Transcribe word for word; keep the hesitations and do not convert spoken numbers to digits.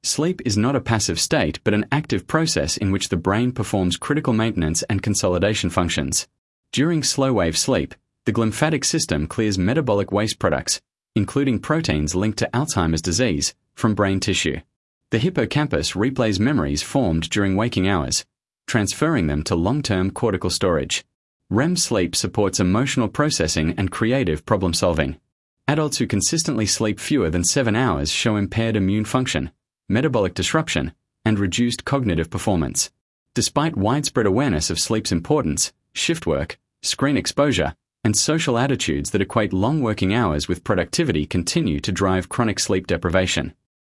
Sleep is not a passive state but an active process in which the brain performs critical maintenance and consolidation functions. During slow-wave sleep, the glymphatic system clears metabolic waste products, including proteins linked to Alzheimer's disease, from brain tissue. The hippocampus replays memories formed during waking hours, transferring them to long-term cortical storage. R E M sleep supports emotional processing and creative problem-solving. Adults who consistently sleep fewer than seven hours show impaired immune function, metabolic disruption, and reduced cognitive performance. Despite widespread awareness of sleep's importance, shift work, screen exposure, and social attitudes that equate long working hours with productivity continue to drive chronic sleep deprivation.